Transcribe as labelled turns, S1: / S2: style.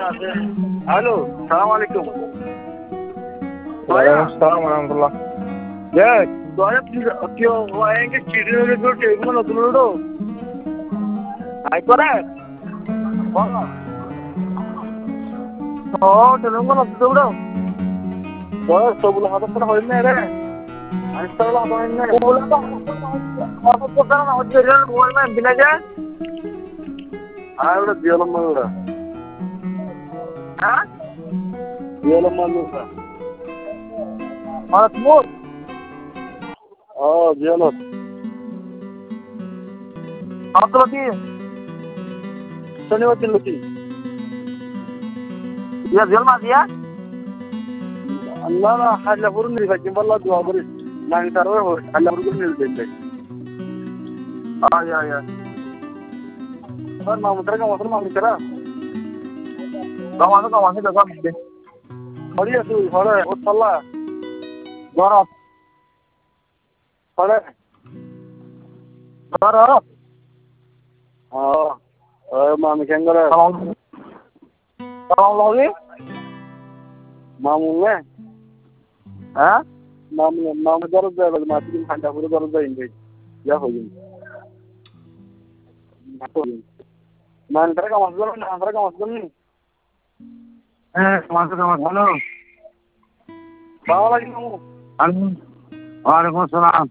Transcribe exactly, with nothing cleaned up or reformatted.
S1: Halo, assalamualaikum.
S2: Waalaikumsalam warahmatullah.
S1: Ya, soalnya kyo wae ke chiri le go te mo no tulo. Ai pare. Bola. Oh, tulo mo no tulo. Bola sobula hada pura hoy na re. Ai sala hoy na. Bola ta. Apa pura na hoy re bola na bina ja. Ai ora diolam mo ora. Ha? Diolam mo ora. Marat mo. Oh, diolam. Apa lagi? Seni waktu lagi. Ya diolam dia. Allah la halla furun ri fajim wallah dua bari. Nang tarwe ho halla furun ri dende. Ah ya ya. Sir ma mutra ka mutra ma mutra. Kawan kawan ni daga mide. Horiya tu hore o salla. Dora. Hore. Dora. Ah. Eh ma mi kengara. Salam. Salam lagi. Mamu में हाँ मामू मामू जरूर जाए बस मासी की खाना पूरे जरूर जाएंगे या हो जाएंगे मान कर का मसला नहीं मान कर का मसला नहीं eh मान कर का मसला लो बावला की मामू Waalaikumsalam.